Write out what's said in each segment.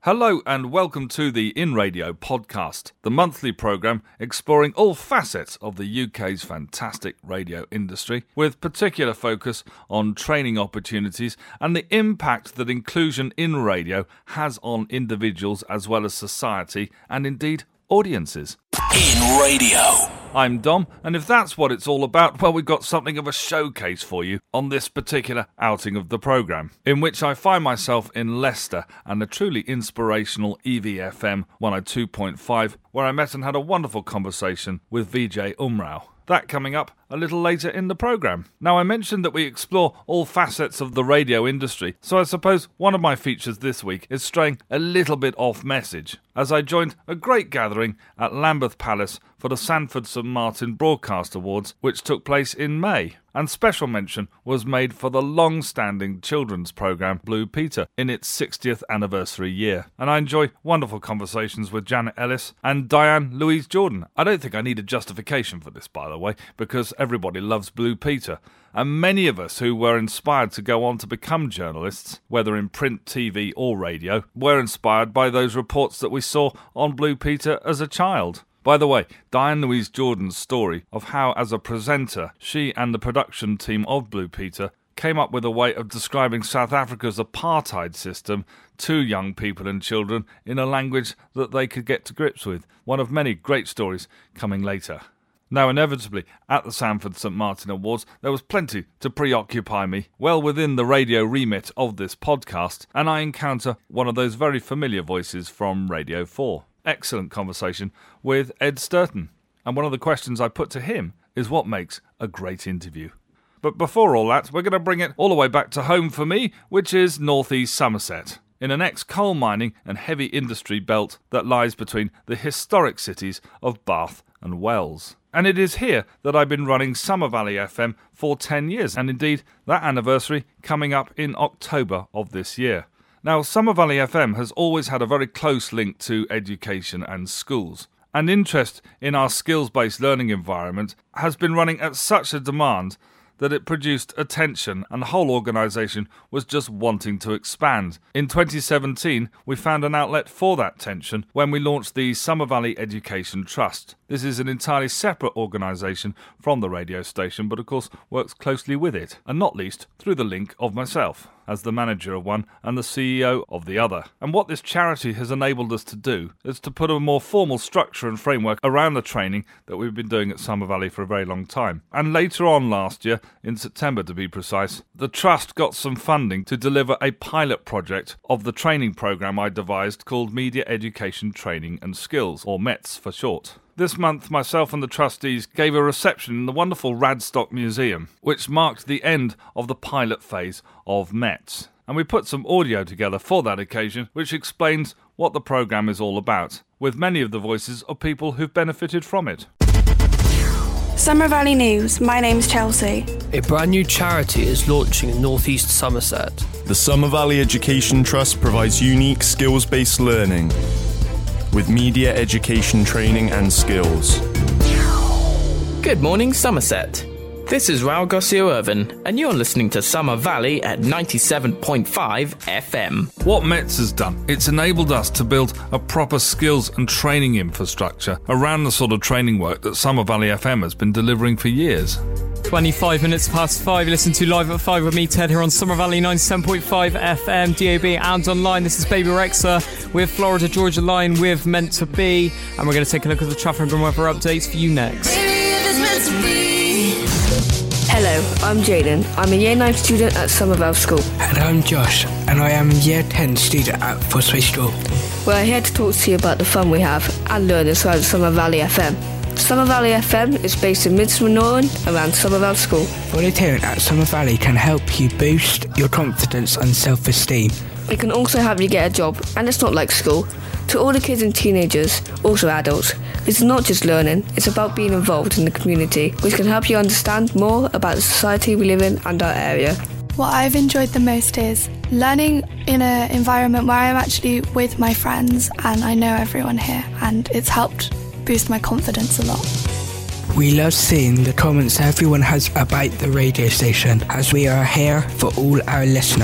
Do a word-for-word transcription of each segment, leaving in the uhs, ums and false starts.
Hello and welcome to the In Radio podcast, the monthly programme exploring all facets of the U K's fantastic radio industry, with particular focus on training opportunities and the impact that inclusion in radio has on individuals as well as society and indeed audiences. In Radio. I'm Dom, and if that's what it's all about, well, we've got something of a showcase for you on this particular outing of the programme, in which I find myself in Leicester and a truly inspirational E V F M one oh two point five, where I met and had a wonderful conversation with Vijay Umrao. That coming up a little later in the programme. Now, I mentioned that we explore all facets of the radio industry, so I suppose one of my features this week is straying a little bit off message, as I joined a great gathering at Lambeth Palace for the Sanford St Martin Broadcast Awards, which took place in May. And special mention was made for the long-standing children's programme Blue Peter in its sixtieth anniversary year. And I enjoy wonderful conversations with Janet Ellis and Diane Louise Jordan. I don't think I need a justification for this, by the way, because everybody loves Blue Peter. And many of us who were inspired to go on to become journalists, whether in print, T V or radio, were inspired by those reports that we saw on Blue Peter as a child. By the way, Diane Louise Jordan's story of how, as a presenter, she and the production team of Blue Peter came up with a way of describing South Africa's apartheid system to young people and children in a language that they could get to grips with. One of many great stories coming later. Now, inevitably, at the Sanford St Martin Awards, there was plenty to preoccupy me, well within the radio remit of this podcast, and I encounter one of those very familiar voices from Radio four. Excellent conversation with Ed Sturton, and one of the questions I put to him is what makes a great interview. But before all that, we're going to bring it all the way back to home for me, which is North East Somerset, in an ex-coal mining and heavy industry belt that lies between the historic cities of Bath and Wells. And it is here that I've been running Summer Valley F M for ten years, and indeed that anniversary coming up in October of this year. Now, Summer Valley F M has always had a very close link to education and schools, and interest in our skills-based learning environment has been running at such a demand that it produced attention, and the whole organisation was just wanting to expand. In twenty seventeen, we found an outlet for that tension when we launched the Summer Valley Education Trust. This is an entirely separate organisation from the radio station, but of course works closely with it, and not least through the link of myself, as the manager of one and the C E O of the other. And what this charity has enabled us to do is to put a more formal structure and framework around the training that we've been doing at Summer Valley for a very long time. And later on last year, in September to be precise, the Trust got some funding to deliver a pilot project of the training programme I devised called Media Education Training and Skills, or METS for short. This month, myself and the trustees gave a reception in the wonderful Radstock Museum, which marked the end of the pilot phase of METS. And we put some audio together for that occasion, which explains what the programme is all about, with many of the voices of people who've benefited from it. Summer Valley News, my name's Chelsea. A brand new charity is launching in North East Somerset. The Summer Valley Education Trust provides unique skills-based learning with media education training and skills. Good morning, Somerset. This is Raul Garcia-Irvin, and you're listening to Summer Valley at ninety-seven point five F M. What METS has done, it's enabled us to build a proper skills and training infrastructure around the sort of training work that Summer Valley F M has been delivering for years. twenty-five minutes past five, you listen to Live at five with me, Ted, here on Summer Valley ninety-seven point five F M, D A B and online. This is Baby Rexa with Florida Georgia Line with Meant to Be, and we're going to take a look at the traffic and weather updates for you next. Hello, I'm Jaden. I'm a Year nine student at Somervale School. And I'm Josh, and I am a Year ten student at Fosway School. We're here to talk to you about the fun we have and learn inside Summer Valley F M. Summer Valley F M is based in Middlesbrough Norton around Somervale School. Volunteering at Summer Valley can help you boost your confidence and self-esteem. It can also help you get a job, and it's not like school. To all the kids and teenagers, also adults, it's not just learning, it's about being involved in the community, which can help you understand more about the society we live in and our area. What I've enjoyed the most is learning in an environment where I'm actually with my friends and I know everyone here, and it's helped boost my confidence a lot. We love seeing the comments everyone has about the radio station, as we are here for all our listeners.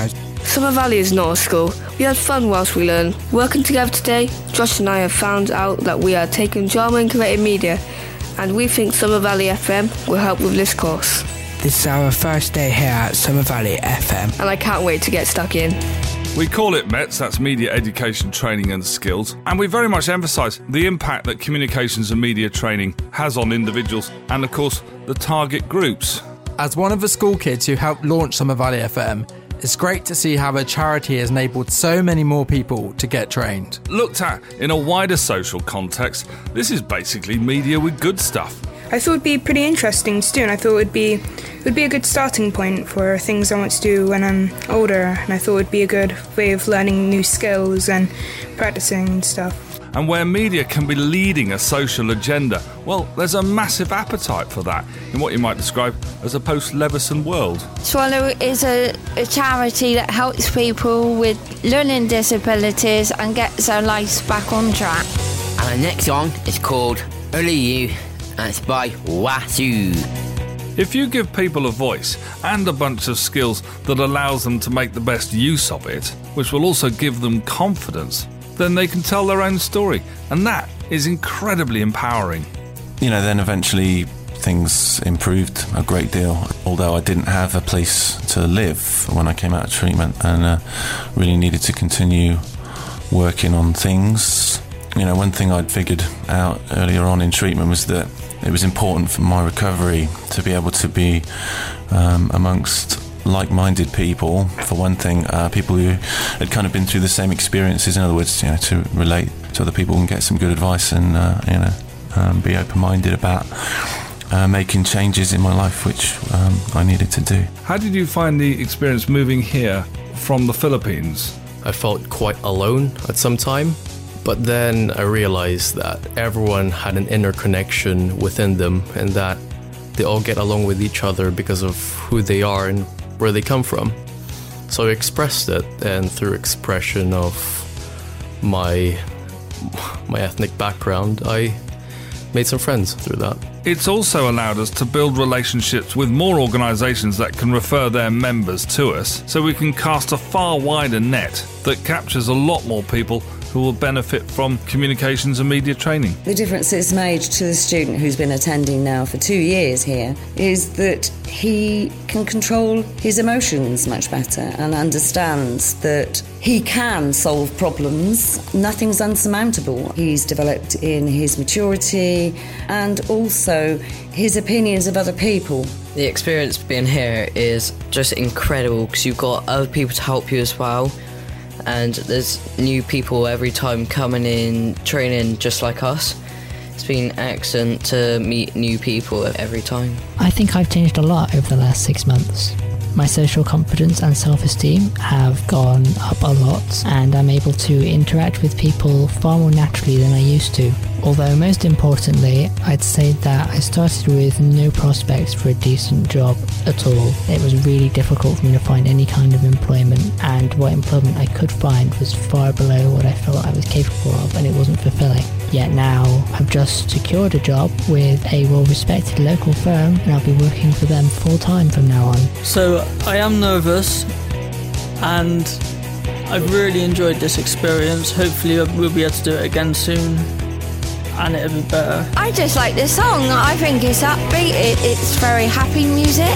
Summer Valley is not a school. We had fun whilst we learn. Working together today, Josh and I have found out that we are taking drama and creative media, and we think Summer Valley F M will help with this course. This is our first day here at Summer Valley F M. And I can't wait to get stuck in. We call it METS, that's Media Education Training and Skills, and we very much emphasise the impact that communications and media training has on individuals and, of course, the target groups. As one of the school kids who helped launch Summer Valley F M, it's great to see how a charity has enabled so many more people to get trained. Looked at in a wider social context, this is basically media with good stuff. I thought it'd be pretty interesting to do, and I thought it'd be it would be a good starting point for things I want to do when I'm older, and I thought it'd be a good way of learning new skills and practicing and stuff. And where media can be leading a social agenda, well, there's a massive appetite for that in what you might describe as a post-Leveson world. Swallow is a, a charity that helps people with learning disabilities and gets their lives back on track. And the next song is called Only You, and it's by Wasu. If you give people a voice and a bunch of skills that allows them to make the best use of it, which will also give them confidence, then they can tell their own story, and that is incredibly empowering. You know, then eventually things improved a great deal, although I didn't have a place to live when I came out of treatment, and uh, really needed to continue working on things. You know, one thing I'd figured out earlier on in treatment was that it was important for my recovery to be able to be um, amongst like-minded people. For one thing, uh, people who had kind of been through the same experiences. In other words, you know, to relate to other people and get some good advice, and uh, you know, um, be open-minded about uh, making changes in my life, which um, I needed to do. How did you find the experience moving here from the Philippines? I felt quite alone at some time. But then I realized that everyone had an inner connection within them, and that they all get along with each other because of who they are and where they come from. So I expressed it, and through expression of my my ethnic background, I made some friends through that. It's also allowed us to build relationships with more organisations that can refer their members to us, so we can cast a far wider net that captures a lot more people who will benefit from communications and media training. The difference it's made to the student who's been attending now for two years here is that he can control his emotions much better and understands that he can solve problems. Nothing's unsurmountable. He's developed in his maturity and also his opinions of other people. The experience being here is just incredible because you've got other people to help you as well. And there's new people every time coming in, training just like us. It's been excellent to meet new people every time. I think I've changed a lot over the last six months. My social confidence and self-esteem have gone up a lot, and I'm able to interact with people far more naturally than I used to. Although most importantly, I'd say that I started with no prospects for a decent job at all. It was really difficult for me to find any kind of employment, and what employment I could find was far below what I felt I was capable of, and it wasn't fulfilling. Yet now, I've just secured a job with a well-respected local firm, and I'll be working for them full-time from now on. So I am nervous, and I've really enjoyed this experience. Hopefully we'll be able to do it again soon, and it'll be better. I just like this song. I think it's upbeat. It, it's very happy music.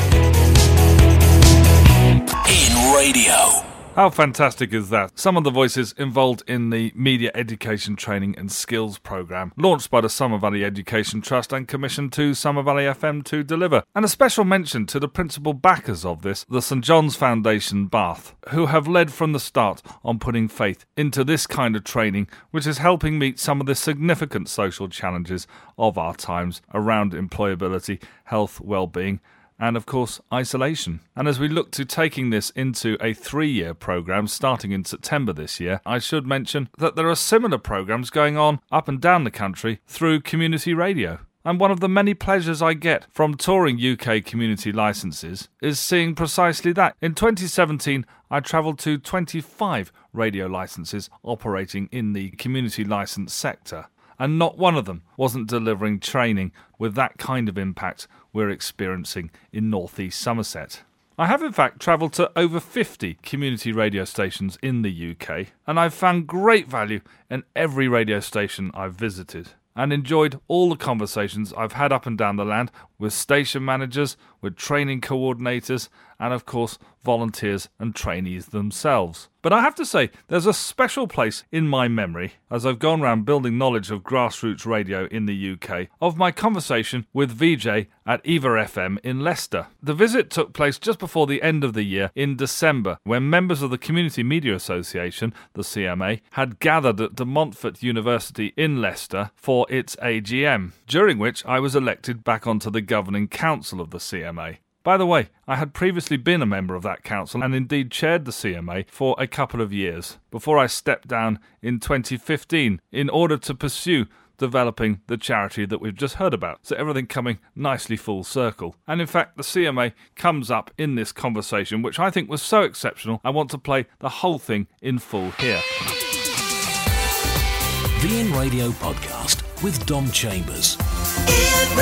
In radio. How fantastic is that? Some of the voices involved in the Media Education Training and Skills programme, launched by the Summer Valley Education Trust and commissioned to Summer Valley F M to deliver. And a special mention to the principal backers of this, the St John's Foundation Bath, who have led from the start on putting faith into this kind of training, which is helping meet some of the significant social challenges of our times around employability, health, well-being, and of course isolation. And as we look to taking this into a three-year programme starting in September this year, I should mention that there are similar programmes going on up and down the country through community radio. And one of the many pleasures I get from touring U K community licences is seeing precisely that. In twenty seventeen, I travelled to twenty-five radio licences operating in the community licence sector, and not one of them wasn't delivering training with that kind of impact we're experiencing in North East Somerset. I have in fact travelled to over fifty community radio stations in the U K, and I've found great value in every radio station I've visited, and enjoyed all the conversations I've had up and down the land with station managers, with training coordinators, and of course volunteers and trainees themselves. But I have to say, there's a special place in my memory, as I've gone around building knowledge of grassroots radio in the U K, of my conversation with V J at Eva F M in Leicester. The visit took place just before the end of the year in December, when members of the Community Media Association, the C M A, had gathered at De Montfort University in Leicester for its A G M, during which I was elected back onto the governing council of the C M A. By the way, I had previously been a member of that council and indeed chaired the C M A for a couple of years, before I stepped down in twenty fifteen in order to pursue developing the charity that we've just heard about. So everything coming nicely full circle. And in fact, the C M A comes up in this conversation, which I think was so exceptional, I want to play the whole thing in full here. The In Radio Podcast with Dom Chambers. In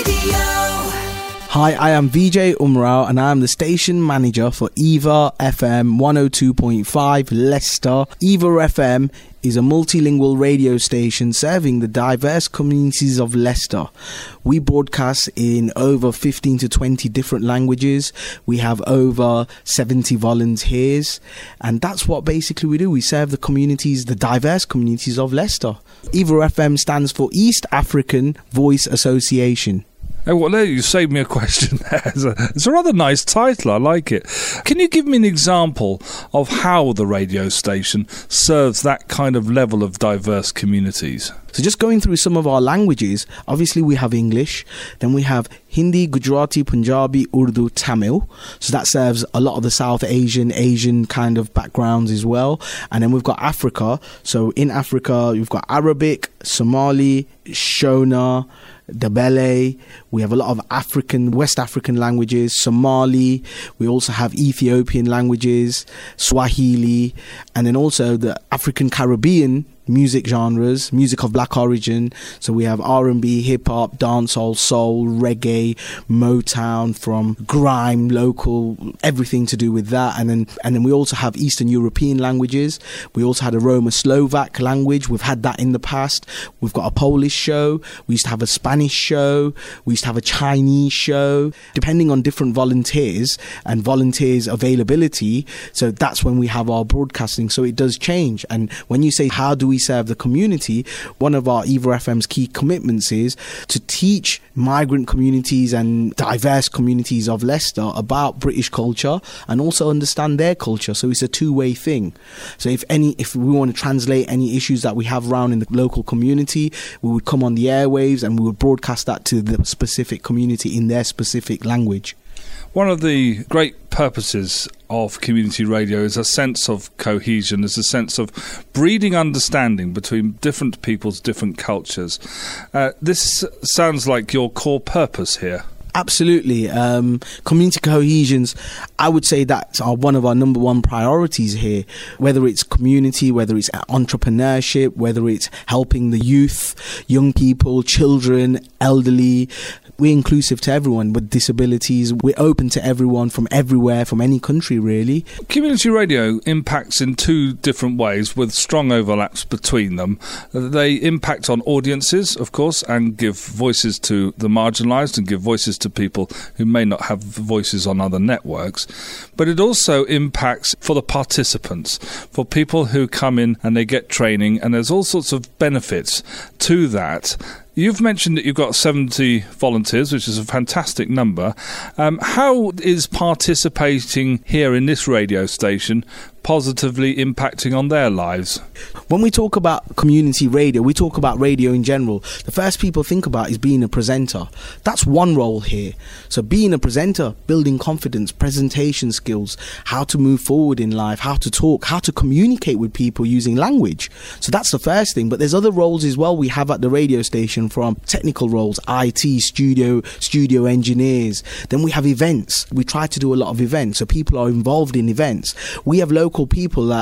Radio. Hi, I am V J Umrao and I am the station manager for Eva F M one oh two point five Leicester. Eva F M is a multilingual radio station serving the diverse communities of Leicester. We broadcast in over fifteen to twenty different languages. We have over seventy volunteers, and that's what basically we do. We serve the communities, the diverse communities of Leicester. Eva F M stands for East African Voice Association. Oh, well, there you saved me a question there. It's a, it's a rather nice title. I like it. Can you give me an example of how the radio station serves that kind of level of diverse communities? So just going through some of our languages, obviously we have English, then we have Hindi, Gujarati, Punjabi, Urdu, Tamil. So that serves a lot of the South Asian, Asian kind of backgrounds as well. And then we've got Africa. So in Africa, we've got Arabic, Somali, Shona, Dabele. We have a lot of African, West African languages, Somali. We also have Ethiopian languages, Swahili, and then also the African Caribbean music genres, music of black origin. So we have R and B, hip-hop, dancehall, soul, reggae, Motown, from grime, local, everything to do with that. And then and then we also have Eastern European languages. We also had a Roma-Slovak language. We've had that in the past. We've got a Polish show. We used to have a Spanish show. We used to have a Chinese show. Depending on different volunteers and volunteers' availability, so that's when we have our broadcasting. So it does change. And when you say, how do we serve the community, one of our Eva F M's key commitments is to teach migrant communities and diverse communities of Leicester about British culture and also understand their culture. So it's a two-way thing. So if any, if we want to translate any issues that we have around in the local community, we would come on the airwaves and we would broadcast that to the specific community in their specific language. One of the great purposes of community radio is a sense of cohesion, is a sense of breeding understanding between different peoples, different cultures. Uh, this sounds like your core purpose here. Absolutely. Um, community cohesions, I would say that's our, one of our number one priorities here, whether it's community, whether it's entrepreneurship, whether it's helping the youth, young people, children, elderly. We're inclusive to everyone with disabilities. We're open to everyone from everywhere, from any country, really. Community radio impacts in two different ways with strong overlaps between them. They impact on audiences, of course, and give voices to the marginalised and give voices to people who may not have voices on other networks. But it also impacts for the participants, for people who come in and they get training, and there's all sorts of benefits to that. You've mentioned that you've got seventy volunteers, which is a fantastic number. Um, how is participating here in this radio station positively impacting on their lives? When we talk about community radio, we talk about radio in general. The first people think about is being a presenter. That's one role here. So being a presenter, building confidence, presentation skills, how to move forward in life, how to talk, how to communicate with people using language. So that's the first thing. But there's other roles as well we have at the radio station, from technical roles, I T, studio, studio engineers. Then we have events. We try to do a lot of events. So people are involved in events. We have local people that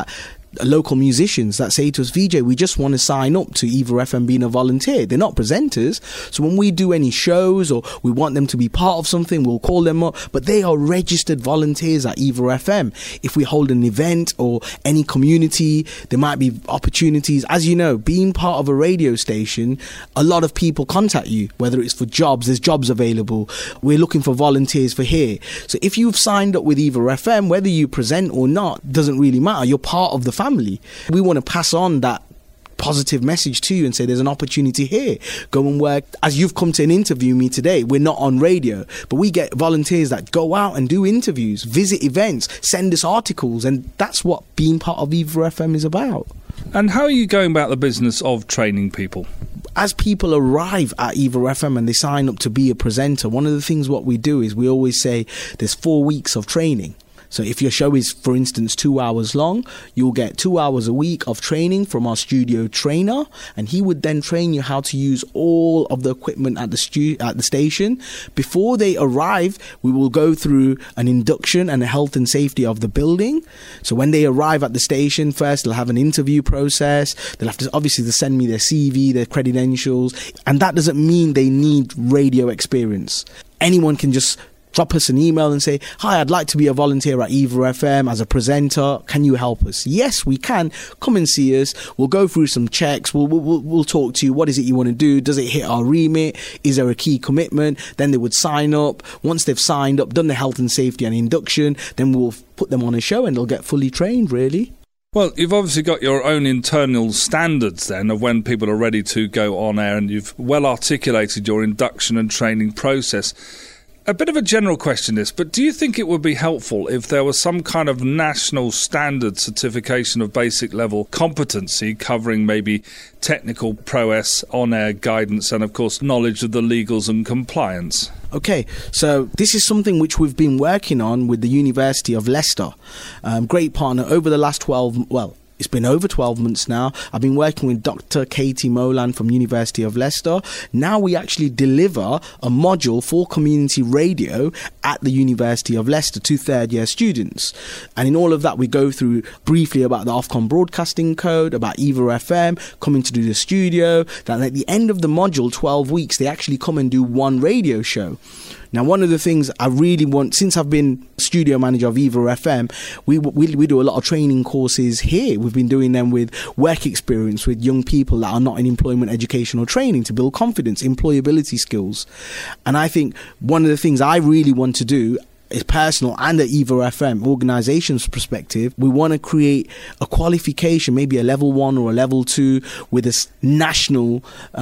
local musicians that say to us, V J, we just want to sign up to Eva F M being a volunteer. They're not presenters. So when we do any shows or we want them to be part of something, we'll call them up. But they are registered volunteers at Eva F M. If we hold an event or any community, there might be opportunities. As you know, being part of a radio station, a lot of people contact you, whether it's for jobs, there's jobs available. We're looking for volunteers for here. So if you've signed up with Eva F M, whether you present or not, doesn't really matter. You're part of the family. We want to pass on that positive message to you and say there's an opportunity here. Go and work. As you've come to an interview me today, we're not on radio, but we get volunteers that go out and do interviews, visit events, send us articles, and that's what being part of Eva F M is about. And how are you going about the business of training people? As people arrive at Eva F M and they sign up to be a presenter, one of the things what we do is we always say there's four weeks of training. So if your show is, for instance, two hours long, you'll get two hours a week of training from our studio trainer, and he would then train you how to use all of the equipment at the stu- at the station. Before they arrive, we will go through an induction and a health and safety of the building. So when they arrive at the station, first they'll have an interview process. They'll have to obviously to send me their C V, their credentials, and that doesn't mean they need radio experience. Anyone can just drop us an email and say, hi, I'd like to be a volunteer at Eva F M as a presenter. Can you help us? Yes, we can. Come and see us. We'll go through some checks. We'll, we'll, we'll talk to you. What is it you want to do? Does it hit our remit? Is there a key commitment? Then they would sign up. Once they've signed up, done the health and safety and induction, then we'll put them on a show and they'll get fully trained, really. Well, you've obviously got your own internal standards then of when people are ready to go on air, and you've well articulated your induction and training process. A bit of a general question this, but do you think it would be helpful if there was some kind of national standard certification of basic level competency covering maybe technical prowess, on-air guidance and, of course, knowledge of the legals and compliance? Okay, so this is something which we've been working on with the University of Leicester. Um, great partner over the last twelve, well, it's been over twelve months now. I've been working with Doctor Katie Molan from University of Leicester. Now we actually deliver a module for community radio at the University of Leicester to third year students. And in all of that, we go through briefly about the Ofcom Broadcasting Code, about Eva F M, coming to do the studio. Then at the end of the module, twelve weeks, they actually come and do one radio show. Now, one of the things I really want, since I've been studio manager of Eva F M, we, we we do a lot of training courses here. We've been doing them with work experience with young people that are not in employment educational training to build confidence, employability skills. And I think one of the things I really want to do is personal and the Eva F M organisation's perspective, we want to create a qualification, maybe a level one or a level two with a national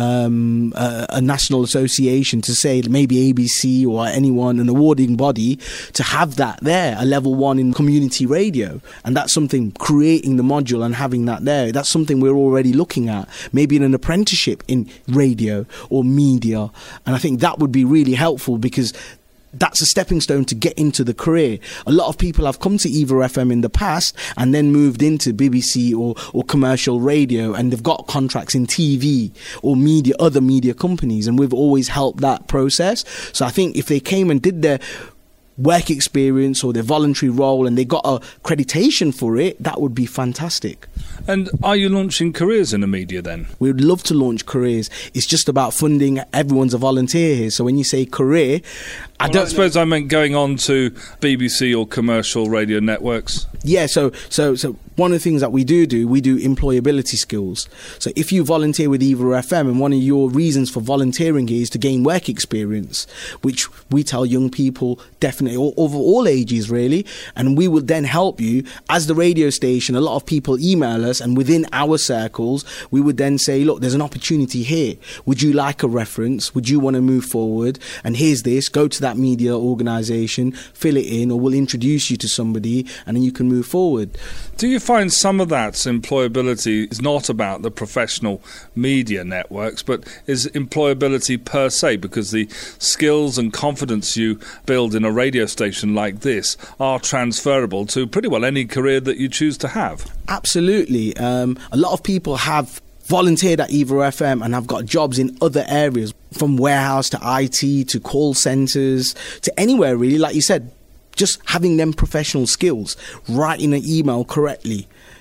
um, uh, a national association to say maybe A B C or anyone, an awarding body, to have that there, a level one in community radio. And that's something, creating the module and having that there, that's something we're already looking at, maybe in an apprenticeship in radio or media. And I think that would be really helpful because that's a stepping stone to get into the career. A lot of people have come to Eva F M in the past and then moved into B B C or, or commercial radio, and they've got contracts in T V or media, other media companies, and we've always helped that process. So I think if they came and did their work experience or their voluntary role and they got accreditation for it, that would be fantastic. And are you launching careers in the media then? We would love to launch careers. It's just about funding. Everyone's a volunteer here. So when you say career, I well, don't I suppose I meant going on to B B C or commercial radio networks. Yeah, so so so one of the things that we do do, we do employability skills. So if you volunteer with Eva F M, and one of your reasons for volunteering is to gain work experience, which we tell young people definitely, all, of all ages really, and we will then help you as the radio station. A lot of people email us, and within our circles, we would then say, look, there's an opportunity here. Would you like a reference? Would you want to move forward? And here's this, go to that media organisation, fill it in, or we'll introduce you to somebody, and then you can move forward. Do you find some of that employability is not about the professional media networks, but is employability per se, because the skills and confidence you build in a radio station like this are transferable to pretty well any career that you choose to have? Absolutely. Um, a lot of people have volunteered at Eva F M and have got jobs in other areas, from warehouse to I T to call centres to anywhere really. Like you said, just having them professional skills, writing an email correctly,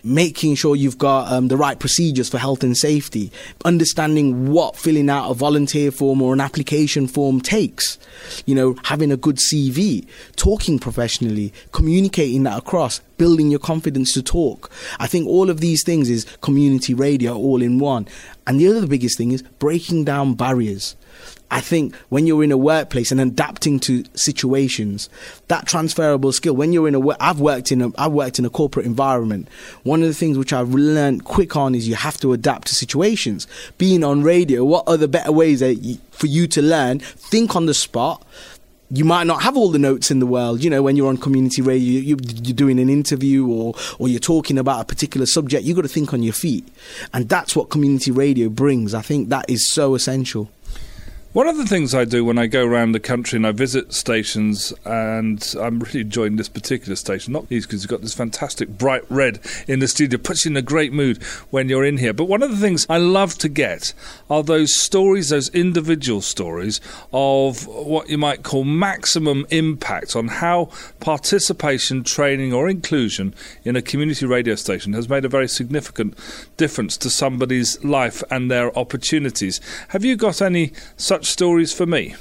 making sure you've got um, the right procedures for health and safety, understanding what filling out a volunteer form or an application form takes, you know, having a good C V, talking professionally, communicating that across, building your confidence to talk. I think all of these things is community radio all in one. And the other biggest thing is breaking down barriers. I think when you're in a workplace and adapting to situations, that transferable skill, when you're in a, I've worked in a, I've worked in a corporate environment. One of the things which I've learned quick on is you have to adapt to situations. Being on radio, what are the better ways for you to learn? Think on the spot. You might not have all the notes in the world, you know, when you're on community radio, you, you're doing an interview or, or you're talking about a particular subject, you've got to think on your feet. And that's what community radio brings. I think that is so essential. One of the things I do when I go around the country and I visit stations, and I'm really enjoying this particular station, not least because you've got this fantastic bright red in the studio, puts you in a great mood when you're in here. But one of the things I love to get are those stories, those individual stories of what you might call maximum impact on how participation, training or inclusion in a community radio station has made a very significant difference to somebody's life and their opportunities. Have you got any such stories for me?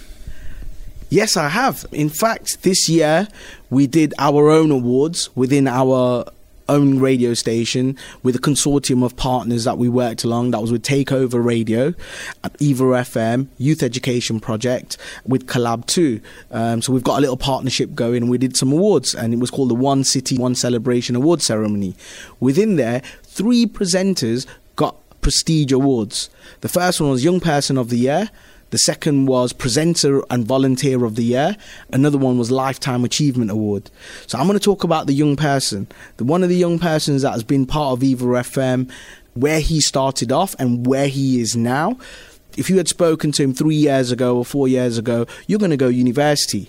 Yes, I have. In fact, this year we did our own awards within our own radio station with a consortium of partners that we worked along. That was with Takeover Radio, Eva F M, Youth Education Project, with Collab two. Um, so we've got a little partnership going. We did some awards, and it was called the One City, One Celebration Award Ceremony. Within there, three presenters got prestige awards. The first one was Young Person of the Year. The second was Presenter and Volunteer of the Year. Another one was Lifetime Achievement Award. So I'm going to talk about the young person. The one of the young persons that has been part of Eva F M, where he started off and where he is now. If you had spoken to him three years ago or four years ago, you're going to go university.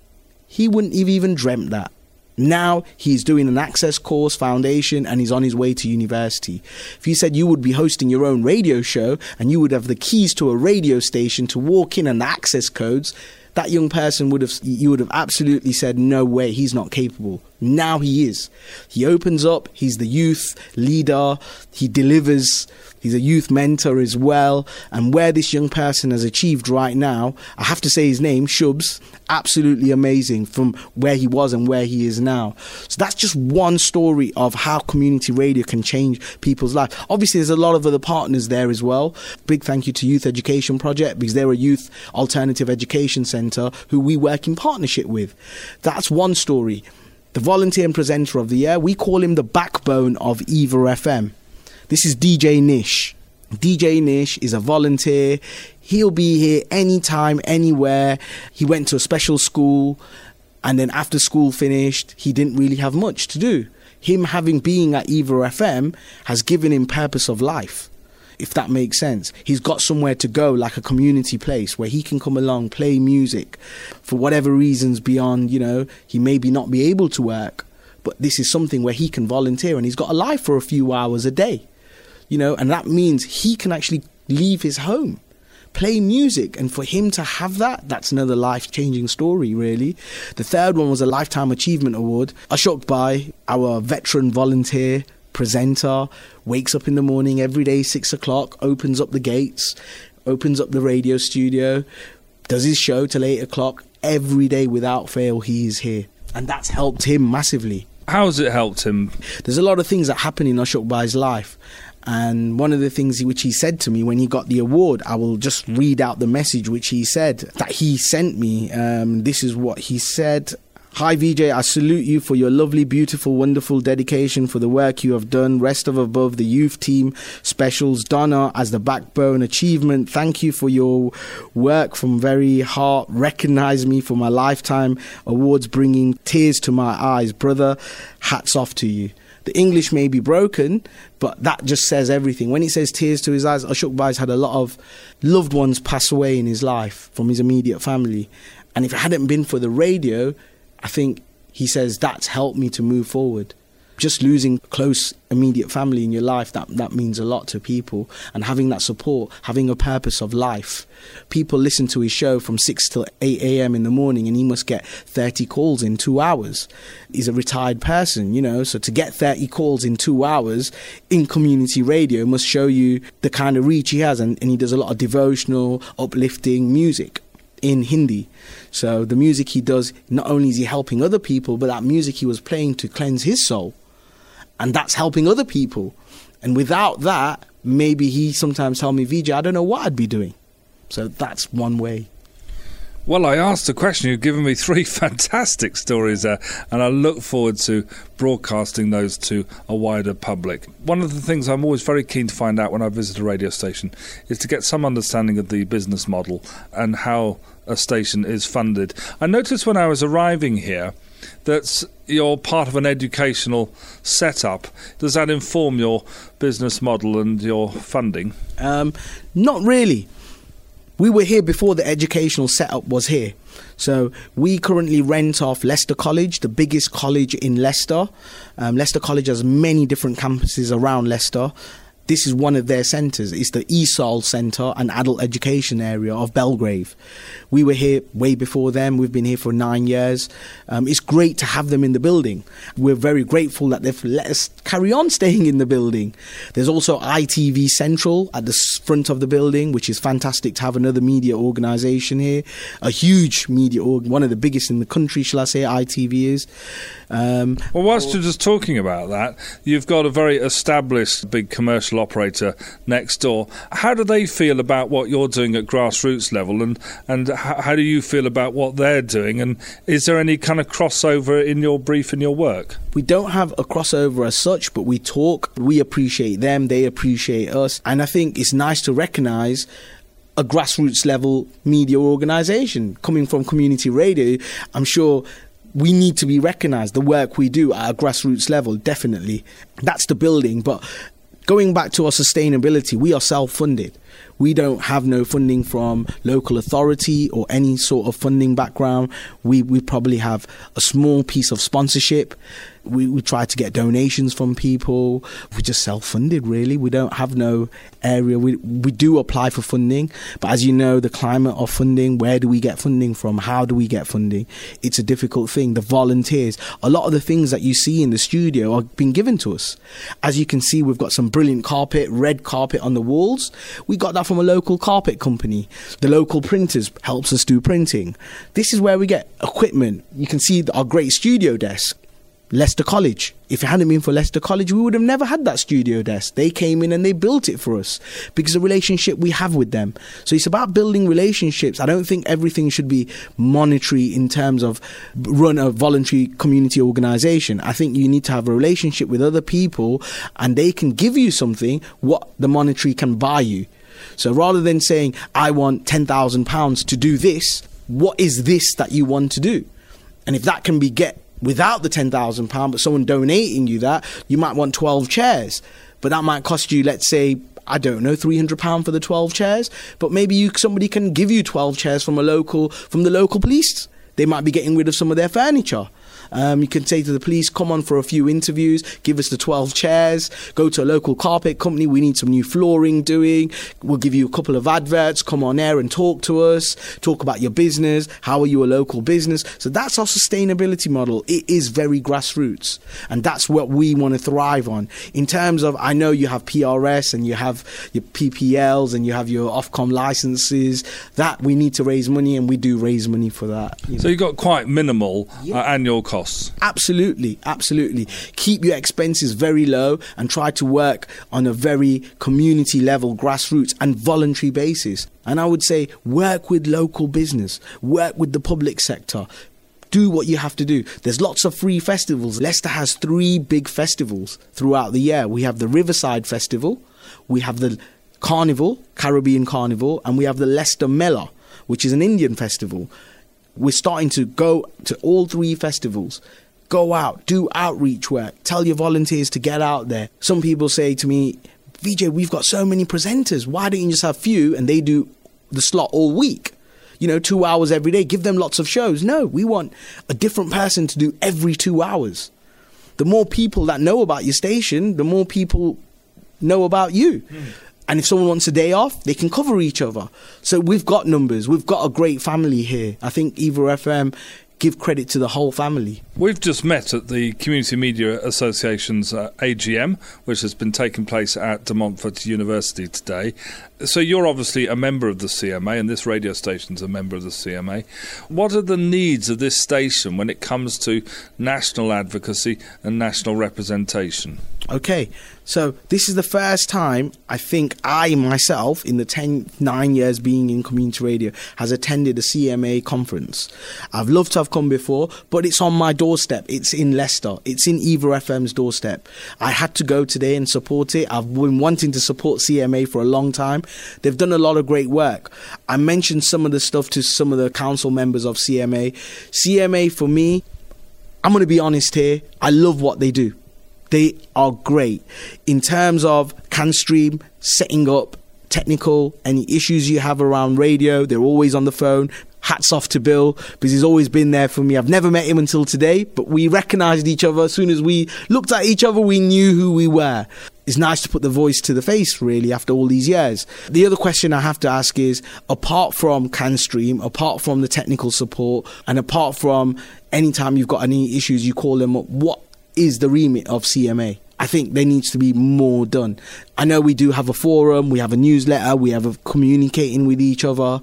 He wouldn't have even dreamt that. Now he's doing an access course, foundation, and he's on his way to university. If you said you would be hosting your own radio show and you would have the keys to a radio station to walk in and the access codes, that young person would have, you would have absolutely said, no way, he's not capable. Now he is. He opens up, he's the youth leader, he delivers, he's a youth mentor as well. And where this young person has achieved right now, I have to say his name, Shubs, absolutely amazing from where he was and where he is now. So that's just one story of how community radio can change people's lives. Obviously, there's a lot of other partners there as well. Big thank you to Youth Education Project, because they're a youth alternative education centre who we work in partnership with. That's one story. The Volunteer and Presenter of the Year, we call him the backbone of Eva F M. This is D J Nish. D J Nish is a volunteer. He'll be here anytime, anywhere. He went to a special school, and then after school finished, he didn't really have much to do. Him having been at Eva F M has given him purpose of life, if that makes sense. He's got somewhere to go, like a community place where he can come along, play music for whatever reasons beyond, you know, he maybe not be able to work, but this is something where he can volunteer, and he's got a life for a few hours a day, you know, and that means he can actually leave his home, play music, and for him to have that, that's another life-changing story, really. The third one was a Lifetime Achievement Award. Ashok Bhai, our veteran volunteer presenter, wakes up in the morning every day, six o'clock, opens up the gates, opens up the radio studio, does his show till eight o'clock. Every day without fail, he is here. And that's helped him massively. How has it helped him? There's a lot of things that happen in Ashok Bhai's life. And one of the things which he said to me when he got the award, I will just read out the message which he said that he sent me. Um, this is what he said. Hi V J, I salute you for your lovely, beautiful, wonderful dedication for the work you have done. Rest of above, the youth team, specials, Donna as the backbone, achievement. Thank you for your work from very heart. Recognize me for my lifetime awards, bringing tears to my eyes. Brother, hats off to you. The English may be broken, but that just says everything. When he says tears to his eyes, Ashok Bhai's had a lot of loved ones pass away in his life from his immediate family. And if it hadn't been for the radio, I think he says that's helped me to move forward. just losing close immediate family in your life, that that means a lot to people. And having that support, having a purpose of life. People listen to his show from six till eight a.m. in the morning, and he must get thirty calls in two hours. He's a retired person, you know, so to get thirty calls in two hours in community radio must show you the kind of reach he has. And, and he does a lot of devotional, uplifting music in Hindi. So the music he does, not only is he helping other people, but that music he was playing to cleanse his soul. And that's helping other people. And without that, maybe he sometimes tell me, Vijay, I don't know what I'd be doing. So that's one way. Well, I asked a question. You've given me three fantastic stories there, and I look forward to broadcasting those to a wider public. One of the things I'm always very keen to find out when I visit a radio station is to get some understanding of the business model and how a station is funded. I noticed when I was arriving here that you're part of an educational setup. Does that inform your business model and your funding? Um, not really. We were here before the educational setup was here. So we currently rent off Leicester College, the biggest college in Leicester. Um, Leicester College has many different campuses around Leicester. This is one of their centres. It's the E S O L Centre and Adult Education Area of Belgrave. We were here way before them. We've been here for nine years. Um, it's great to have them in the building. We're very grateful that they've let us carry on staying in the building. There's also I T V Central at the front of the building, which is fantastic to have another media organisation here. A huge media org, one of the biggest in the country, shall I say, I T V is. Um, well, whilst you're just talking about that, you've got a very established big commercial operator next door. How do they feel about what you're doing at grassroots level, and, and how, how do you feel about what they're doing, and is there any kind of crossover in your brief and your work? We don't have a crossover as such, but we talk, we appreciate them, they appreciate us, and I think it's nice to recognise a grassroots level media organisation coming from community radio. I'm sure we need to be recognised, the work we do at a grassroots level, definitely. That's the building, but going back to our sustainability, we are self-funded. We don't have no funding from local authority or any sort of funding background. We we probably have a small piece of sponsorship. We, we try to get donations from people. We're just self-funded, really. We don't have no area. We we do apply for funding, but as you know, the climate of funding, where do we get funding from? How do we get funding? It's a difficult thing. The volunteers, a lot of the things that you see in the studio are being given to us. As you can see, we've got some brilliant carpet, red carpet on the walls. We got that from a local carpet company. The local printers helps us do printing. This is where we get equipment. You can see our great studio desk. Leicester College. If it hadn't been for Leicester College, we would have never had that studio desk. They came in and they built it for us because of the relationship we have with them. So it's about building relationships. I don't think everything should be monetary in terms of run a voluntary community organisation. I think you need to have a relationship with other people and they can give you something what the monetary can buy you. So rather than saying, I want ten thousand pounds to do this, what is this that you want to do? And if that can be get without the ten thousand pounds, but someone donating you that, you might want twelve chairs. But that might cost you, let's say, I don't know, three hundred pounds for the twelve chairs. But maybe you somebody can give you twelve chairs from a local, from the local police. They might be getting rid of some of their furniture. Um, you can say to the police, come on for a few interviews, give us the twelve chairs, go to a local carpet company, we need some new flooring doing, we'll give you a couple of adverts, come on air and talk to us, talk about your business, how are you a local business. So that's our sustainability model. It is very grassroots, and that's what we want to thrive on. In terms of, I know you have P R S and you have your P P Ls and you have your Ofcom licenses, that we need to raise money, and we do raise money for that. You know. So you've got quite minimal yeah. uh, annual costs. Absolutely, absolutely. Keep your expenses very low and try to work on a very community level, grassroots and voluntary basis. And I would say work with local business, work with the public sector. Do what you have to do. There's lots of free festivals. Leicester has three big festivals throughout the year. We have the Riverside Festival, we have the Carnival, Caribbean Carnival, and we have the Leicester Mela, which is an Indian festival. We're starting to go to all three festivals. Go out, do outreach work, tell your volunteers to get out there. Some people say to me, Vijay, we've got so many presenters. Why don't you just have few and they do the slot all week? You know, two hours every day. Give them lots of shows. No, we want a different person to do every two hours. the more people that know about your station, the more people know about you. Mm. And if someone wants a day off, they can cover each other. So we've got numbers. We've got a great family here. I think Eva F M give credit to the whole family. We've just met at the Community Media Association's uh, A G M, which has been taking place at De Montfort University today. So you're obviously a member of the C M A, and this radio station's a member of the C M A. What are the needs of this station when it comes to national advocacy and national representation? Okay, so this is the first time I think I myself, in the ten, nine years being in community radio, has attended a C M A conference. I've loved to have come before, but it's on my doorstep. It's in Leicester. It's in Eva F M's doorstep. I had to go today and support it. I've been wanting to support C M A for a long time. They've done a lot of great work. I mentioned some of the stuff to some of the council members of C M A. C M A, for me, I'm going to be honest here, I love what they do. They are great. In terms of CanStream, setting up technical, any issues you have around radio, they're always on the phone. Hats off to Bill, because he's always been there for me. I've never met him until today, but we recognised each other. As soon as we looked at each other, we knew who we were. It's nice to put the voice to the face, really, after all these years. The other question I have to ask is, apart from CanStream, apart from the technical support, and apart from any time you've got any issues, you call them up, what is the remit of C M A? I think there needs to be more done. I know we do have a forum, we have a newsletter, we have a communicating with each other,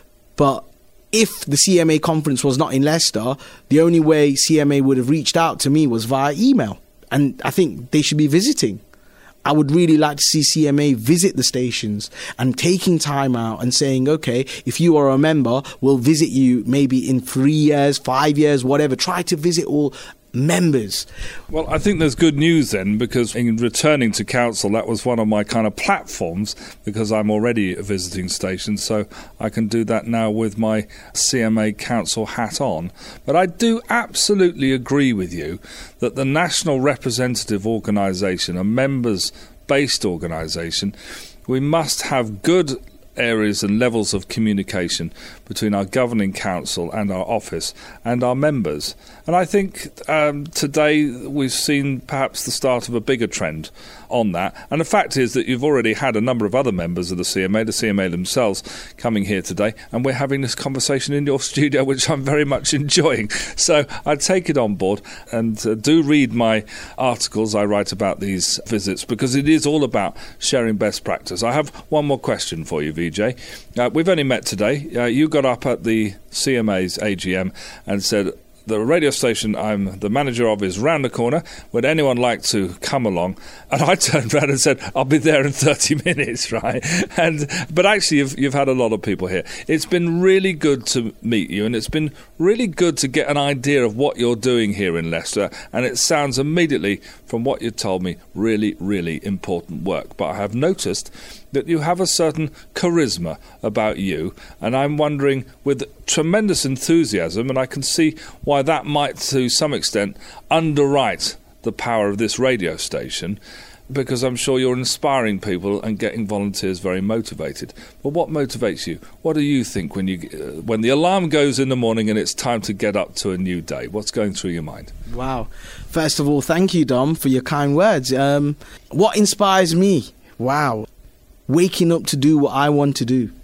but if the C M A conference was not in Leicester, the only way C M A would have reached out to me was via email. And I think they should be visiting. I would really like to see C M A visit the stations and taking time out and saying, okay, if you are a member, we'll visit you maybe in three years, five years, whatever. Try to visit all members. Well, I think there's good news then, because in returning to council, that was one of my kind of platforms, because I'm already a visiting station, so I can do that now with my C M A council hat on. But I do absolutely agree with you that the national representative organisation, a members-based organisation, we must have good areas and levels of communication between our governing council and our office and our members. And I think um, today we've seen perhaps the start of a bigger trend on that. And the fact is that you've already had a number of other members of the C M A, the C M A themselves, coming here today, and we're having this conversation in your studio, which I'm very much enjoying. So I take it on board, and uh, do read my articles I write about these visits, because it is all about sharing best practice. I have one more question for you, V J. Uh, we've only met today. Uh, you got up at the C M A's A G M and said, the radio station I'm the manager of is round the corner. Would anyone like to come along? And I turned around and said, I'll be there in thirty minutes, right? And but actually, you've, you've had a lot of people here. It's been really good to meet you, and it's been really good to get an idea of what you're doing here in Leicester. And it sounds immediately, from what you told me, really, really important work. But I have noticed that you have a certain charisma about you, and I'm wondering, with tremendous enthusiasm, and I can see why that might to some extent underwrite the power of this radio station, because I'm sure you're inspiring people and getting volunteers very motivated. But what motivates you? What do you think when you uh, when the alarm goes in the morning and it's time to get up to a new day? What's going through your mind? Wow. First of all, thank you, Dom, for your kind words. Um, what inspires me? Wow. Waking up to do what I want to do.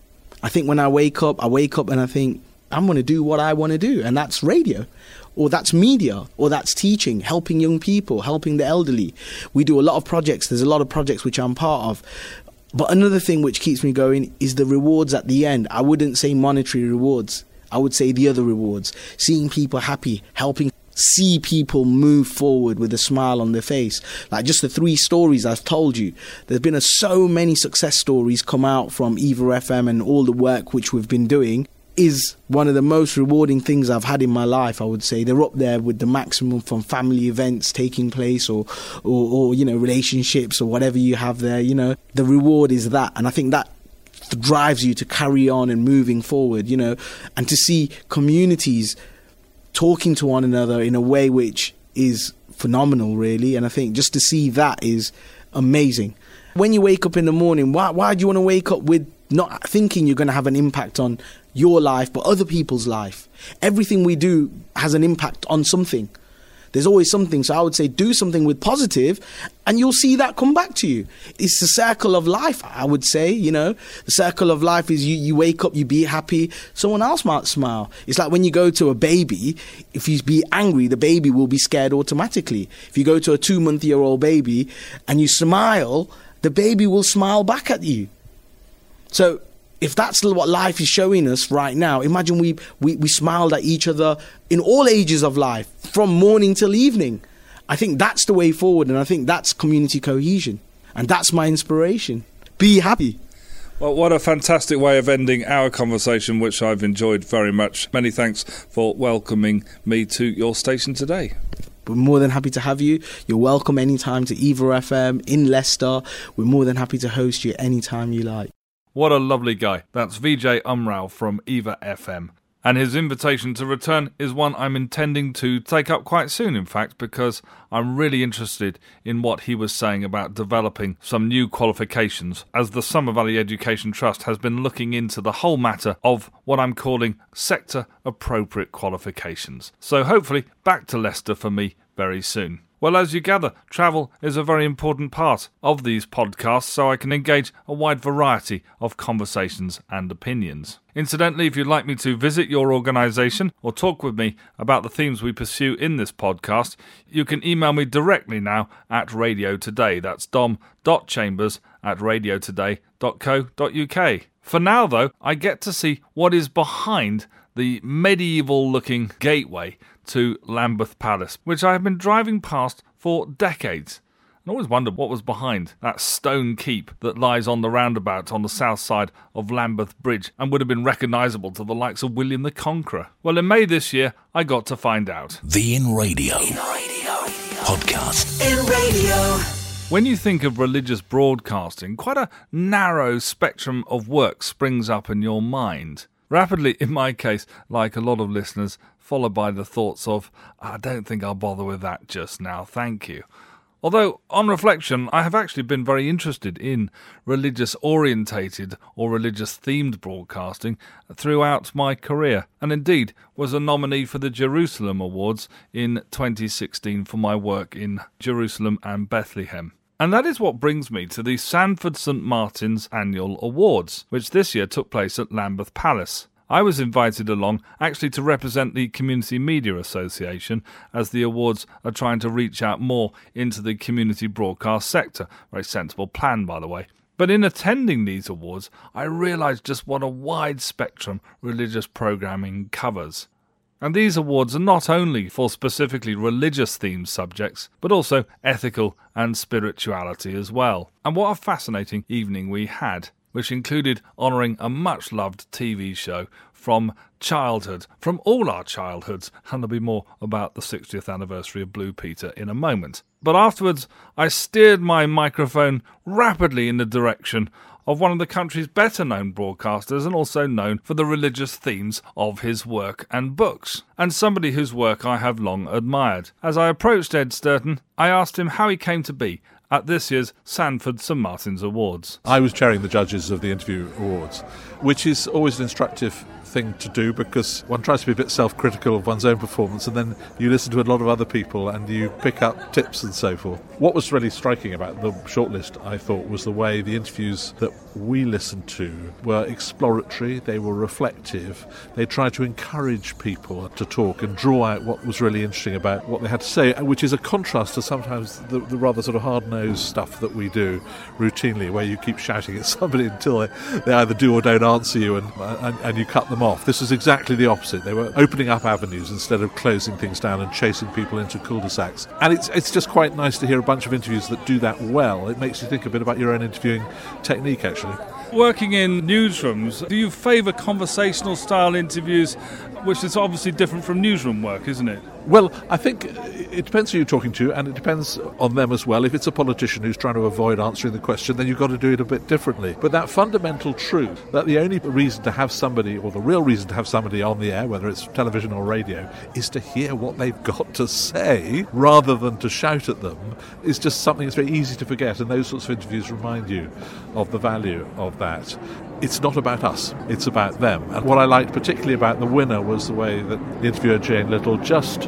I think when I wake up, I wake up and I think, I'm going to do what I want to do. And that's radio, or that's media, or that's teaching, helping young people, helping the elderly. We do a lot of projects. There's a lot of projects which I'm part of. But another thing which keeps me going is the rewards at the end. I wouldn't say monetary rewards. I would say the other rewards. Seeing people happy, helping see people move forward with a smile on their face. Like just the three stories I've told you. There's been a, so many success stories come out from Eva F M, and all the work which we've been doing is one of the most rewarding things I've had in my life, I would say. They're up there with the maximum from family events taking place, or, or, or you know, relationships, or whatever you have there. You know, the reward is that. And I think that drives you to carry on and moving forward, you know, and to see communities talking to one another in a way which is phenomenal, really. And I think just to see that is amazing. When you wake up in the morning, why, why do you want to wake up with not thinking you're going to have an impact on your life, but other people's life? Everything we do has an impact on something. there's always something. So I would say do something with positive and you'll see that come back to you. It's the circle of life, I would say, you know. The circle of life is you, you wake up, you be happy, someone else might smile. It's like when you go to a baby, if you be angry, the baby will be scared automatically. If you go to a two-month-year-old baby and you smile, the baby will smile back at you. So if that's what life is showing us right now, imagine we, we, we smiled at each other in all ages of life, from morning till evening. I think that's the way forward, and I think that's community cohesion. And that's my inspiration. Be happy. Well, what a fantastic way of ending our conversation, which I've enjoyed very much. Many thanks for welcoming me to your station today. We're more than happy to have you. You're welcome anytime to Eva F M in Leicester. We're more than happy to host you anytime you like. What a lovely guy. That's Vijay Umrao from Eva F M. And his invitation to return is one I'm intending to take up quite soon, in fact, because I'm really interested in what he was saying about developing some new qualifications, as the Summer Valley Education Trust has been looking into the whole matter of what I'm calling sector-appropriate qualifications. So hopefully back to Leicester for me very soon. Well, as you gather, travel is a very important part of these podcasts, so I can engage a wide variety of conversations and opinions. Incidentally, if you'd like me to visit your organisation or talk with me about the themes we pursue in this podcast, you can email me directly now at Radio Today. That's dom.chambers at radiotoday.co.uk. For now, though, I get to see what is behind the medieval-looking gateway to Lambeth Palace, which I have been driving past for decades. I always wondered what was behind that stone keep that lies on the roundabout on the south side of Lambeth Bridge and would have been recognisable to the likes of William the Conqueror. Well, in May this year, I got to find out. The In Radio, In Radio. Podcast. In Radio. When you think of religious broadcasting, quite a narrow spectrum of work springs up in your mind. Rapidly, in my case, like a lot of listeners, followed by the thoughts of, I don't think I'll bother with that just now, thank you. Although, on reflection, I have actually been very interested in religious-orientated or religious-themed broadcasting throughout my career, and indeed was a nominee for the Jerusalem Awards in twenty sixteen for my work in Jerusalem and Bethlehem. And that is what brings me to the Sanford Saint Martin's Annual Awards, which this year took place at Lambeth Palace. I was invited along actually to represent the Community Media Association, as the awards are trying to reach out more into the community broadcast sector. Very sensible plan, by the way. But in attending these awards, I realised just what a wide spectrum religious programming covers. And these awards are not only for specifically religious-themed subjects, but also ethical and spirituality as well. And what a fascinating evening we had, which included honouring a much-loved T V show from childhood, from all our childhoods, and there'll be more about the sixtieth anniversary of Blue Peter in a moment. But afterwards, I steered my microphone rapidly in the direction of one of the country's better-known broadcasters and also known for the religious themes of his work and books, and somebody whose work I have long admired. As I approached Ed Sturton, I asked him how he came to be at this year's Sanford Saint Martin's Awards. I was chairing the judges of the Interview Awards, which is always an instructive thing to do because one tries to be a bit self-critical of one's own performance, and then you listen to a lot of other people and you pick up tips and so forth. What was really striking about the shortlist, I thought, was the way the interviews that we listened to were exploratory, they were reflective, they tried to encourage people to talk and draw out what was really interesting about what they had to say, which is a contrast to sometimes the, the rather sort of hard-nosed stuff that we do routinely, where you keep shouting at somebody until they, they either do or don't answer you, and, and, and you cut them off. This was exactly the opposite. They were opening up avenues instead of closing things down and chasing people into cul-de-sacs. And it's it's just quite nice to hear a bunch of interviews that do that well. It makes you think a bit about your own interviewing technique, actually. Working in newsrooms, do you favour conversational style interviews, which is obviously different from newsroom work, isn't it? Well, I think it depends who you're talking to, and it depends on them as well. If it's a politician who's trying to avoid answering the question, then you've got to do it a bit differently. But that fundamental truth, that the only reason to have somebody, or the real reason to have somebody on the air, whether it's television or radio, is to hear what they've got to say, rather than to shout at them, is just something that's very easy to forget, and those sorts of interviews remind you of the value of that. It's not about us, it's about them. And what I liked particularly about the winner was the way that the interviewer, Jane Little, just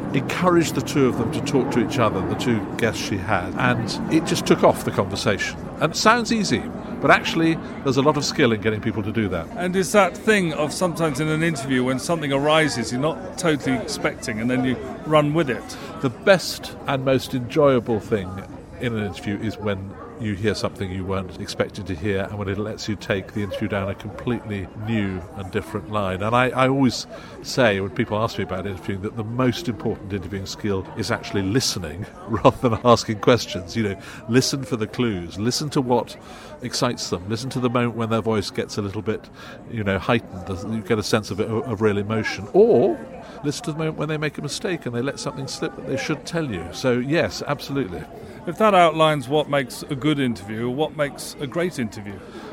encouraged the two of them to talk to each other, the two guests she had, and it just took off the conversation. And it sounds easy, but actually there's a lot of skill in getting people to do that. And is that thing of sometimes in an interview when something arises you're not totally expecting and then you run with it? The best and most enjoyable thing in an interview is when you hear something you weren't expected to hear, and when it lets you take the interview down a completely new and different line. And I, I always say, when people ask me about interviewing, that the most important interviewing skill is actually listening rather than asking questions. You know, listen for the clues, listen to what excites them, listen to the moment when their voice gets a little bit, you know, heightened, you get a sense of, it, of real emotion, or listen to the moment when they make a mistake and they let something slip that they should tell you. So yes, absolutely. If that outlines what makes a good interview, what makes a great interview?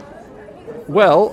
Well,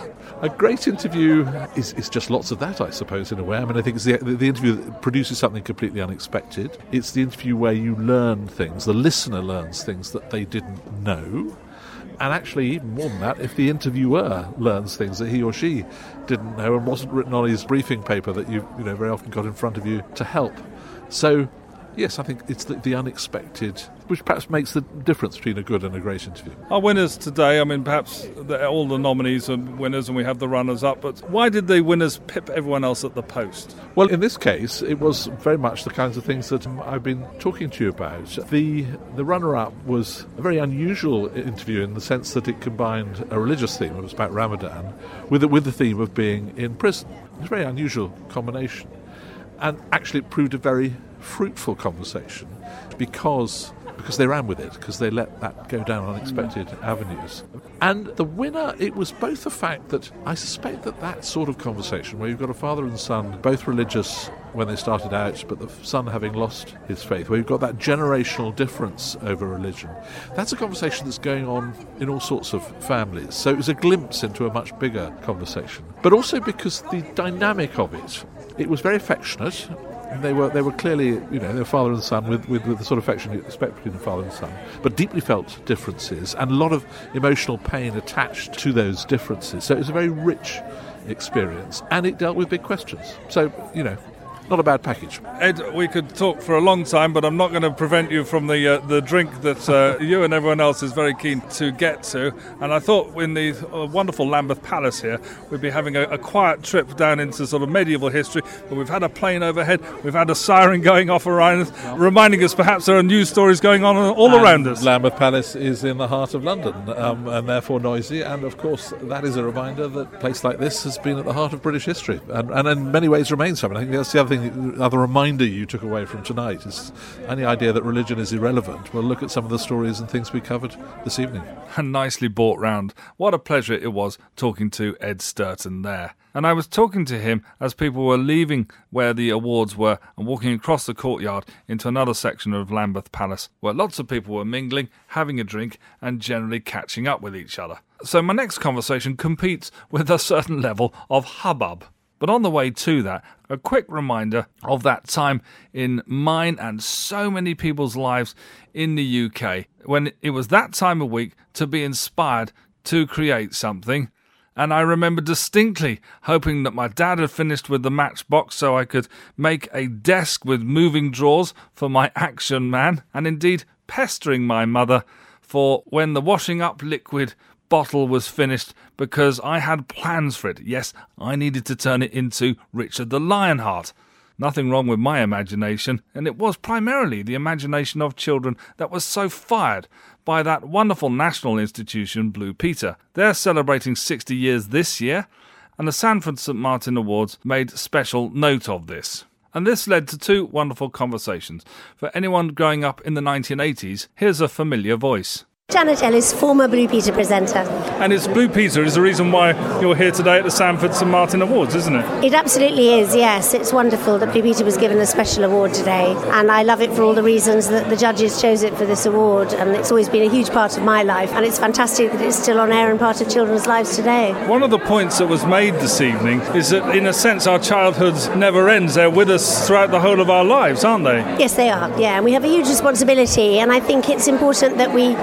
a great interview is, is just lots of that, I suppose, in a way. I mean, I think it's the, the interview that produces something completely unexpected. It's the interview where you learn things, the listener learns things that they didn't know. And actually, even more than that, if the interviewer learns things that he or she didn't know and wasn't written on his briefing paper that you you know very often got in front of you to help. So, yes, I think it's the, the unexpected, which perhaps makes the difference between a good and a great interview. Our winners today, I mean, perhaps the, all the nominees are winners and we have the runners-up, but why did the winners pip everyone else at the post? Well, in this case, it was very much the kinds of things that I've been talking to you about. The, the runner-up was a very unusual interview in the sense that it combined a religious theme, it was about Ramadan, with the, with the theme of being in prison. It was a very unusual combination. And actually it proved a very fruitful conversation because because they ran with it, because they let that go down unexpected avenues. And the winner, it was both the fact that I suspect that that sort of conversation where you've got a father and son, both religious when they started out, but the son having lost his faith, where you've got that generational difference over religion, that's a conversation that's going on in all sorts of families. So it was a glimpse into a much bigger conversation. But also because the dynamic of it, it was very affectionate. They were they were clearly, you know, they were father and son with, with, with the sort of affection you expect between a father and son, but deeply felt differences and a lot of emotional pain attached to those differences. So it was a very rich experience, and it dealt with big questions. So, you know, not a bad package. Ed, we could talk for a long time, but I'm not going to prevent you from the uh, the drink that uh, you and everyone else is very keen to get to. And I thought in the uh, wonderful Lambeth Palace here, we'd be having a, a quiet trip down into sort of medieval history. But we've had a plane overhead, we've had a siren going off around us, yeah. reminding us perhaps there are news stories going on all and around us. Lambeth Palace is in the heart of London, um, and therefore noisy. And of course, that is a reminder that a place like this has been at the heart of British history, and, and in many ways remains so. I think that's the other thing. The other reminder you took away from tonight is any idea that religion is irrelevant. Well, look at some of the stories and things we covered this evening. And nicely brought round. What a pleasure it was talking to Ed Sturton there. And I was talking to him as people were leaving where the awards were and walking across the courtyard into another section of Lambeth Palace, where lots of people were mingling, having a drink and generally catching up with each other. So my next conversation competes with a certain level of hubbub. But on the way to that, a quick reminder of that time in mine and so many people's lives in the U K, when it was that time of week to be inspired to create something. And I remember distinctly hoping that my dad had finished with the matchbox so I could make a desk with moving drawers for my action man, and indeed pestering my mother for when the washing up liquid bottle was finished, because I had plans for it. Yes, I needed to turn it into Richard the Lionheart. Nothing wrong with my imagination, and it was primarily the imagination of children that was so fired by that wonderful national institution, Blue Peter. They're celebrating sixty years this year, and the Sanford Saint Martin Awards made special note of this. And this led to two wonderful conversations. For anyone growing up in the nineteen eighties, here's a familiar voice. Janet Ellis, former Blue Peter presenter. And it's Blue Peter is the reason why you're here today at the Sanford Saint Martin Awards, isn't it? It absolutely is, yes. It's wonderful that Blue Peter was given a special award today, and I love it for all the reasons that the judges chose it for this award, and it's always been a huge part of my life, and it's fantastic that it's still on air and part of children's lives today. One of the points that was made this evening is that, in a sense, our childhood never ends. They're with us throughout the whole of our lives, aren't they? Yes, they are, yeah, and we have a huge responsibility, and I think it's important that we, we talk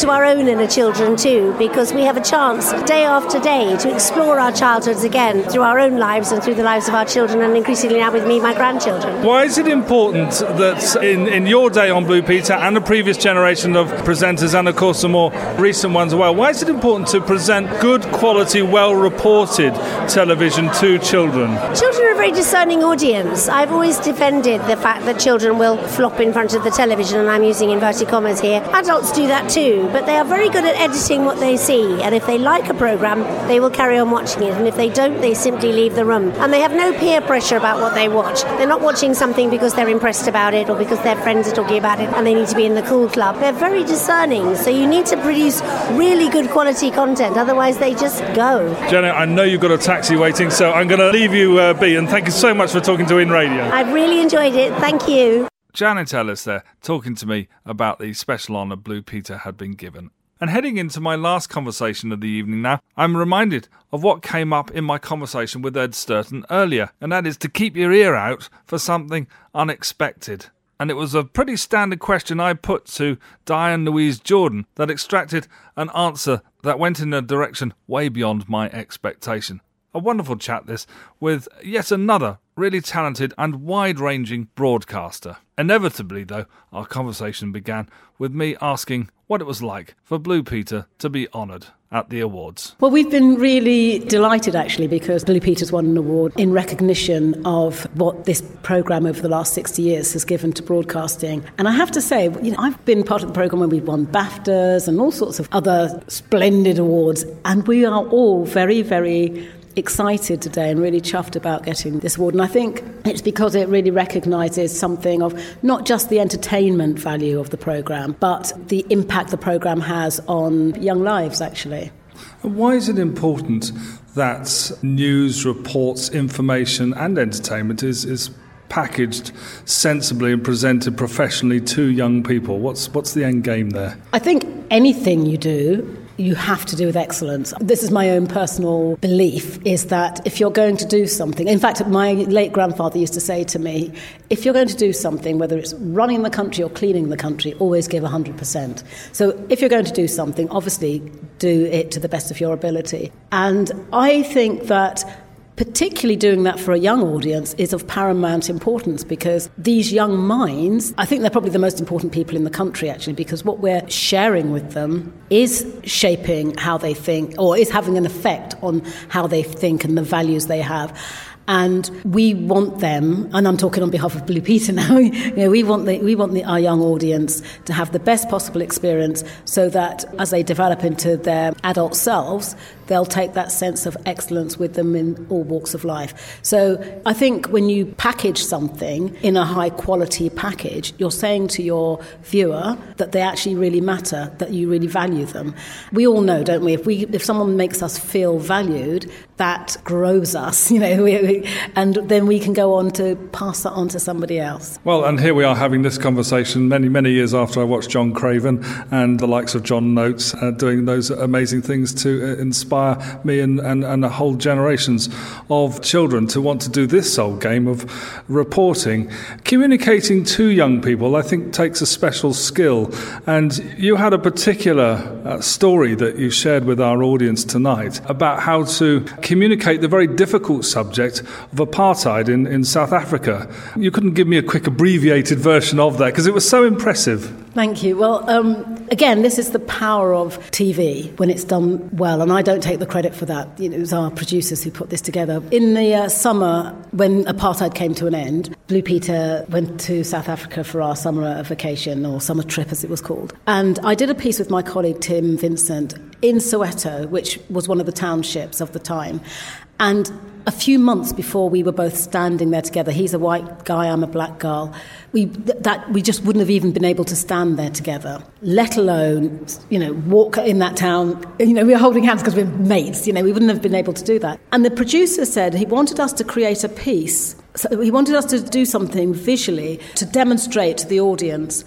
to our own inner children too, because we have a chance day after day to explore our childhoods again through our own lives and through the lives of our children, and increasingly now with me, my grandchildren. Why is it important that in, in your day on Blue Peter and the previous generation of presenters, and of course the more recent ones as well, why is it important to present good quality, well-reported television to children? Children are a very discerning audience. I've always defended the fact that children will flop in front of the television, and I'm using inverted commas here. Adults do that too, but they are very good at editing what they see, and if they like a programme, they will carry on watching it, and if they don't, they simply leave the room. And they have no peer pressure about what they watch. They're not watching something because they're impressed about it or because their friends are talking about it and they need to be in the cool club. They're very discerning, so you need to produce really good quality content, otherwise they just go. Jenna, I know you've got a taxi waiting, so I'm going to leave you uh, be, and thank you so much for talking to In Radio. I've really enjoyed it, thank you. Janet Ellis there, talking to me about the special honour Blue Peter had been given. And heading into my last conversation of the evening now, I'm reminded of what came up in my conversation with Ed Sturton earlier, and that is to keep your ear out for something unexpected. And it was a pretty standard question I put to Diane Louise Jordan that extracted an answer that went in a direction way beyond my expectation. A wonderful chat this with yet another really talented and wide-ranging broadcaster. Inevitably, though, our conversation began with me asking what it was like for Blue Peter to be honoured at the awards. Well, we've been really delighted, actually, because Blue Peter's won an award in recognition of what this programme over the last sixty years has given to broadcasting. And I have to say, you know, I've been part of the programme when we've won BAFTAs and all sorts of other splendid awards, and we are all very, very excited today and really chuffed about getting this award. And I think it's because it really recognises something of not just the entertainment value of the programme, but the impact the programme has on young lives, actually. Why is it important that news, reports, information and entertainment is, is packaged sensibly and presented professionally to young people? What's, what's the end game there? I think anything you do, you have to do with excellence. This is my own personal belief, is that if you're going to do something, in fact, my late grandfather used to say to me, if you're going to do something, whether it's running the country or cleaning the country, always give one hundred percent. So if you're going to do something, obviously do it to the best of your ability. And I think that particularly doing that for a young audience is of paramount importance, because these young minds, I think they're probably the most important people in the country, actually, because what we're sharing with them is shaping how they think, or is having an effect on how they think and the values they have. And we want them, and I'm talking on behalf of Blue Peter now, you know, we want the, we want the, our young audience to have the best possible experience, so that as they develop into their adult selves, they'll take that sense of excellence with them in all walks of life. So I think when you package something in a high quality package, you're saying to your viewer that they actually really matter, that you really value them. We all know, don't we, if we if someone makes us feel valued, that grows us, you know, we, we, and then we can go on to pass that on to somebody else. Well, and here we are having this conversation many, many years after I watched John Craven and the likes of John Notes uh, doing those amazing things to uh, inspire me and, and, and whole generations of children to want to do this sole game of reporting. Communicating to young people, I think, takes a special skill. And you had a particular uh, story that you shared with our audience tonight about how to communicate the very difficult subject of apartheid in, in South Africa. You couldn't give me a quick abbreviated version of that because it was so impressive. Thank you. Well, um, again, this is the power of T V when it's done well, and I don't take the credit for that. You know, it was our producers who put this together. In the uh, summer, when apartheid came to an end, Blue Peter went to South Africa for our summer vacation, or summer trip as it was called. And I did a piece with my colleague Tim Vincent in Soweto, which was one of the townships of the time. And a few months before we were both standing there together, he's a white guy, I'm a black girl, we that we just wouldn't have even been able to stand there together, let alone, you know, walk in that town. You know, we were holding hands because we're mates, you know, we wouldn't have been able to do that. And the producer said he wanted us to create a piece, so he wanted us to do something visually to demonstrate to the audience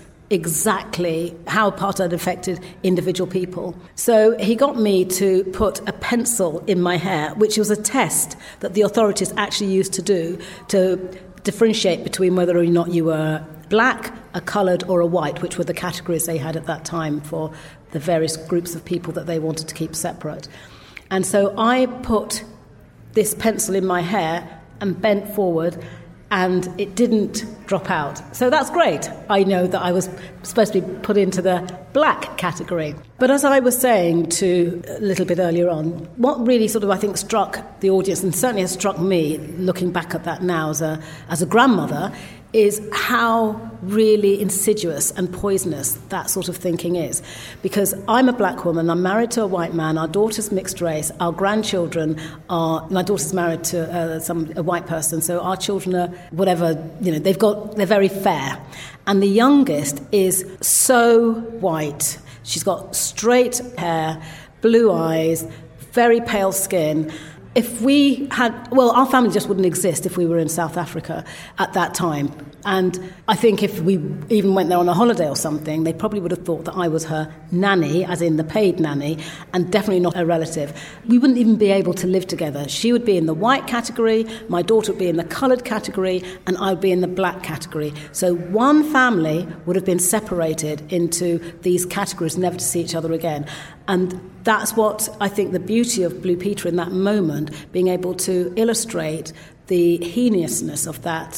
exactly how apartheid affected individual people. So he got me to put a pencil in my hair, which was a test that the authorities actually used to do to differentiate between whether or not you were black, a coloured or a white, which were the categories they had at that time for the various groups of people that they wanted to keep separate. And so I put this pencil in my hair and bent forward, and it didn't drop out. So that's great. I know that I was supposed to be put into the black category. But as I was saying to a little bit earlier on, what really sort of, I think, struck the audience, and certainly has struck me, looking back at that now as a as a grandmother, is how really insidious and poisonous that sort of thinking is. Because I'm a black woman, I'm married to a white man, our daughter's mixed race, our grandchildren are, my daughter's married to uh, some a white person, so our children are whatever, you know, they've got, they're very fair. And the youngest is so white. She's got straight hair, blue eyes, very pale skin. If we had, well, our family just wouldn't exist if we were in South Africa at that time. And I think if we even went there on a holiday or something, they probably would have thought that I was her nanny, as in the paid nanny, and definitely not a relative. We wouldn't even be able to live together. She would be in the white category, my daughter would be in the coloured category, and I would be in the black category. So one family would have been separated into these categories, never to see each other again. And that's what I think the beauty of Blue Peter in that moment, being able to illustrate the heinousness of that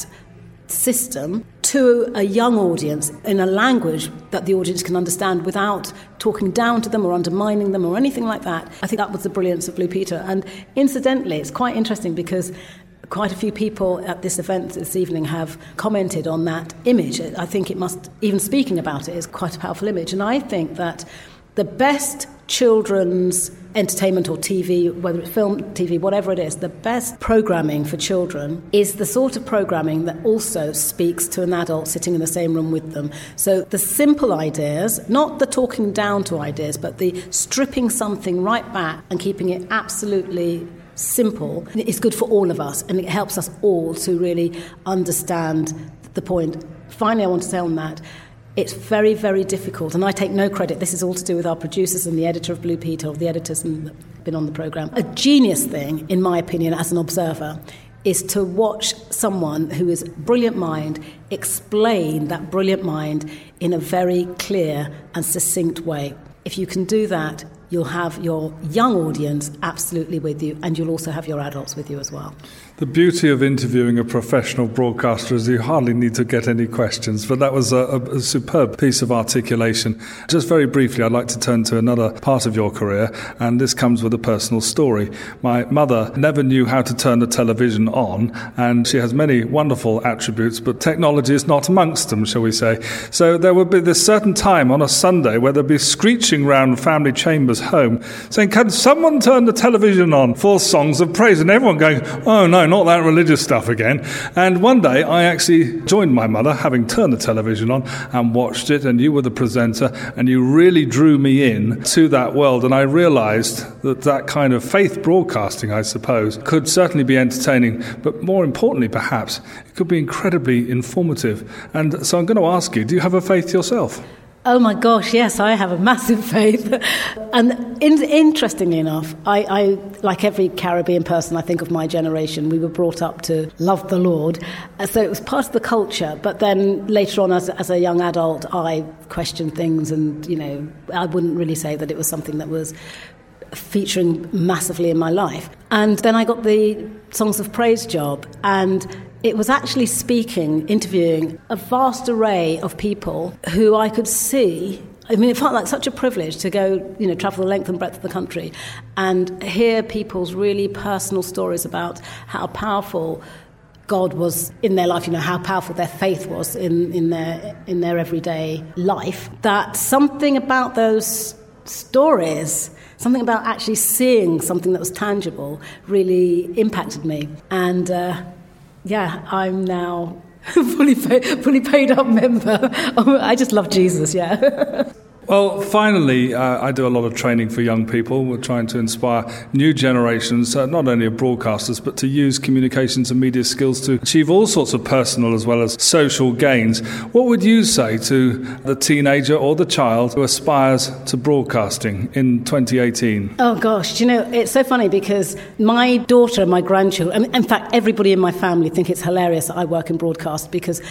system to a young audience in a language that the audience can understand without talking down to them or undermining them or anything like that. I think that was the brilliance of Blue Peter. And incidentally, it's quite interesting because quite a few people at this event this evening have commented on that image. I think it must, even speaking about it, is quite a powerful image. And I think that the best children's entertainment or T V, whether it's film, T V, whatever it is, the best programming for children is the sort of programming that also speaks to an adult sitting in the same room with them. So the simple ideas, not the talking down to ideas, but the stripping something right back and keeping it absolutely simple is good for all of us, and it helps us all to really understand the point. Finally, I want to say on that, it's very, very difficult, and I take no credit. This is all to do with our producers and the editor of Blue Peter, or the editors that have been on the programme. A genius thing, in my opinion, as an observer, is to watch someone who is a brilliant mind explain that brilliant mind in a very clear and succinct way. If you can do that, you'll have your young audience absolutely with you, and you'll also have your adults with you as well. The beauty of interviewing a professional broadcaster is you hardly need to get any questions, but that was a, a, a superb piece of articulation. Just very briefly, I'd like to turn to another part of your career, and this comes with a personal story. My mother never knew how to turn the television on, and she has many wonderful attributes, but technology is not amongst them, shall we say. So there would be this certain time on a Sunday where there'd be screeching round family chambers home saying, "Can someone turn the television on for songs of praise?" And everyone going, "Oh no, not that religious stuff again." And one day I actually joined my mother, having turned the television on, and watched it, and you were the presenter, and you really drew me in to that world. And I realised that that kind of faith broadcasting, I suppose, could certainly be entertaining, but more importantly perhaps, it could be incredibly informative. And so I'm going to ask you, do you have a faith yourself? Oh my gosh, yes, I have a massive faith. And in, interestingly enough, I, I, like every Caribbean person, I think of my generation, we were brought up to love the Lord. So it was part of the culture. But then later on, as, as a young adult, I questioned things, and, you know, I wouldn't really say that it was something that was featuring massively in my life. And then I got the Songs of Praise job, and it was actually speaking, interviewing a vast array of people who I could see. I mean, it felt like such a privilege to go, you know, travel the length and breadth of the country and hear people's really personal stories about how powerful God was in their life, you know, how powerful their faith was in, in their in their everyday life. That something about those stories, something about actually seeing something that was tangible, really impacted me. And uh, yeah, I'm now fully paid, fully paid up member. I just love Jesus, yeah. Well, finally, uh, I do a lot of training for young people. We're trying to inspire new generations, uh, not only of broadcasters, but to use communications and media skills to achieve all sorts of personal as well as social gains. What would you say to the teenager or the child who aspires to broadcasting in twenty eighteen? Oh, gosh, do you know, it's so funny because my daughter and my grandchildren, in fact, everybody in my family think it's hilarious that I work in broadcast, because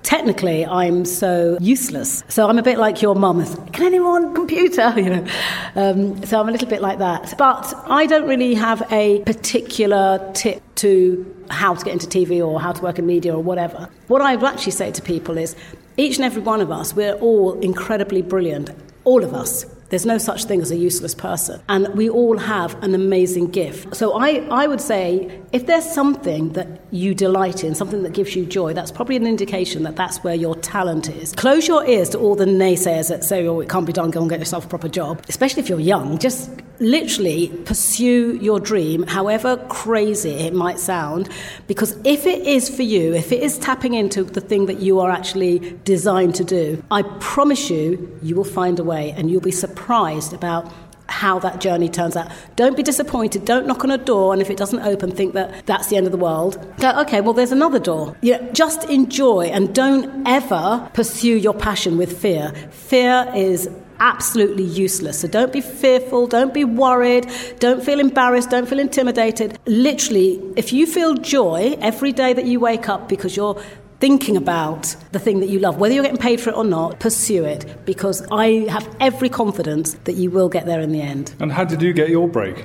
technically I'm so useless. So I'm a bit like your mum. Can anyone computer? You know. Um, so I'm a little bit like that. But I don't really have a particular tip to how to get into T V or how to work in media or whatever. What I would actually say to people is each and every one of us, we're all incredibly brilliant. All of us. There's no such thing as a useless person. And we all have an amazing gift. So I, I would say if there's something that you delight in, something that gives you joy, that's probably an indication that that's where your talent is. Close your ears to all the naysayers that say, oh, it can't be done, go and get yourself a proper job. Especially if you're young. Just literally pursue your dream, however crazy it might sound. Because if it is for you, if it is tapping into the thing that you are actually designed to do, I promise you, you will find a way and you'll be surprised surprised about how that journey turns out. Don't be disappointed. Don't knock on a door and if it doesn't open, think that that's the end of the world. Go, okay, well, there's another door. Yeah, just enjoy and don't ever pursue your passion with fear. Fear is absolutely useless. So don't be fearful, don't be worried, don't feel embarrassed, don't feel intimidated. Literally, if you feel joy every day that you wake up because you're thinking about the thing that you love, whether you're getting paid for it or not, pursue it, because I have every confidence that you will get there in the end. And how did you get your break?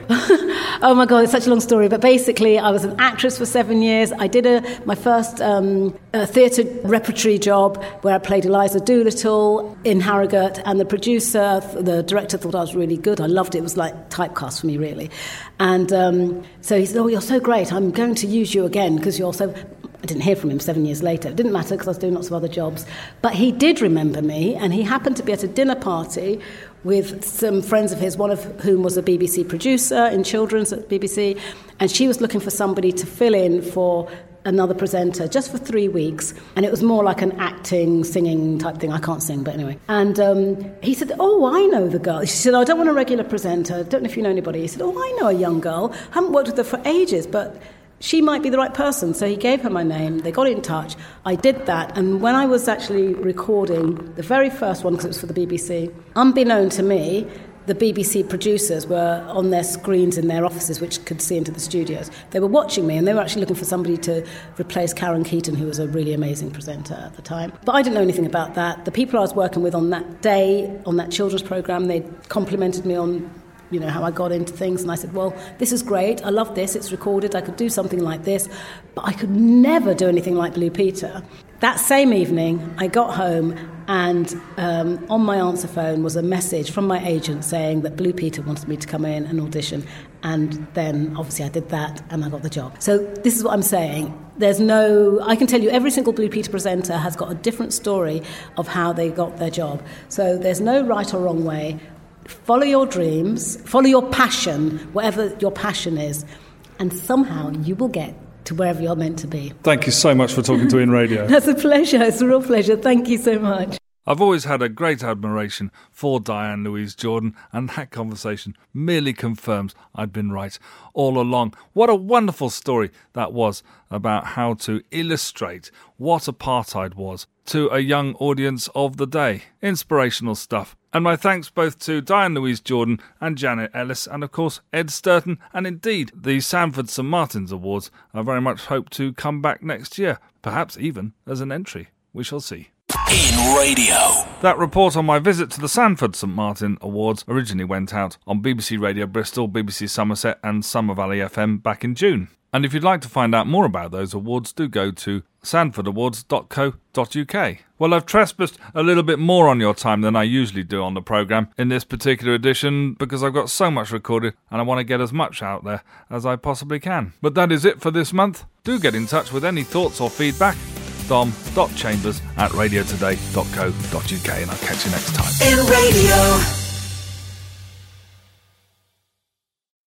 Oh my God, it's such a long story. But basically, I was an actress for seven years. I did a my first um, a theatre repertory job where I played Eliza Doolittle in Harrogate, and the producer, the director thought I was really good. I loved it. It was like typecast for me, really. And um, so he said, oh, you're so great. I'm going to use you again because you're so... I didn't hear from him seven years later. It didn't matter because I was doing lots of other jobs. But he did remember me, and he happened to be at a dinner party with some friends of his, one of whom was a B B C producer in children's at B B C, and she was looking for somebody to fill in for another presenter just for three weeks. And it was more like an acting, singing type thing. I can't sing, but anyway. And um, he said, oh, I know the girl. She said, oh, I don't want a regular presenter. I don't know if you know anybody. He said, oh, I know a young girl. I haven't worked with her for ages, but... she might be the right person. So he gave her my name. They got in touch. I did that. And when I was actually recording the very first one, because it was for the B B C, unbeknown to me, the B B C producers were on their screens in their offices, which could see into the studios. They were watching me, and they were actually looking for somebody to replace Karen Keaton, who was a really amazing presenter at the time. But I didn't know anything about that. The people I was working with on that day, on that children's programme, they complimented me on, you know, how I got into things, and I said, well, this is great, I love this, it's recorded, I could do something like this, but I could never do anything like Blue Peter. That same evening, I got home, and um, on my answer phone was a message from my agent saying that Blue Peter wanted me to come in and audition, and then obviously I did that, and I got the job. So this is what I'm saying. There's no... I can tell you every single Blue Peter presenter has got a different story of how they got their job. So there's no right or wrong way. Follow your dreams, follow your passion, whatever your passion is, and somehow you will get to wherever you're meant to be. Thank you so much for talking to In Radio. That's a pleasure. It's a real pleasure. Thank you so much. I've always had a great admiration for Diane Louise Jordan, and that conversation merely confirms I'd been right all along. What a wonderful story that was about how to illustrate what apartheid was to a young audience of the day. Inspirational stuff. And my thanks both to Diane Louise Jordan and Janet Ellis, and of course Ed Sturton, and indeed the Sanford Saint Martin's Awards. I very much hope to come back next year, perhaps even as an entry. We shall see. In Radio. That report on my visit to the Sanford Saint Martin Awards originally went out on B B C Radio Bristol, B B C Somerset and Summer Valley F M back in June. And if you'd like to find out more about those awards, do go to sanford awards dot co dot uk. Well, I've trespassed a little bit more on your time than I usually do on the programme in this particular edition because I've got so much recorded and I want to get as much out there as I possibly can. But that is it for this month. Do get in touch with any thoughts or feedback. dom dot chambers at radio today dot co dot uk, and I'll catch you next time. In Radio.